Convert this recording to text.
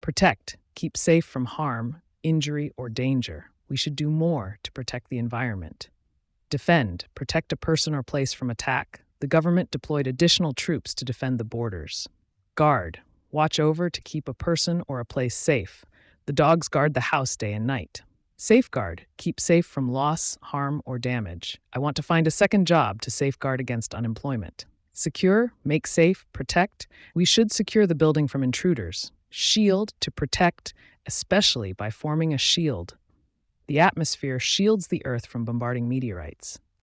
Protect, keep safe from harm, injury, or danger. We should do more to protect the environment. Defend, protect a person or place from attack. The government deployed additional troops to defend the borders. Guard, watch over to keep a person or a place safe. The dogs guard the house day and night. Safeguard, keep safe from loss, harm, or damage. I want to find a second job to safeguard against unemployment. Secure, make safe, protect. We should secure the building from intruders. Shield, to protect, especially by forming a shield. The atmosphere shields the Earth from bombarding meteorites.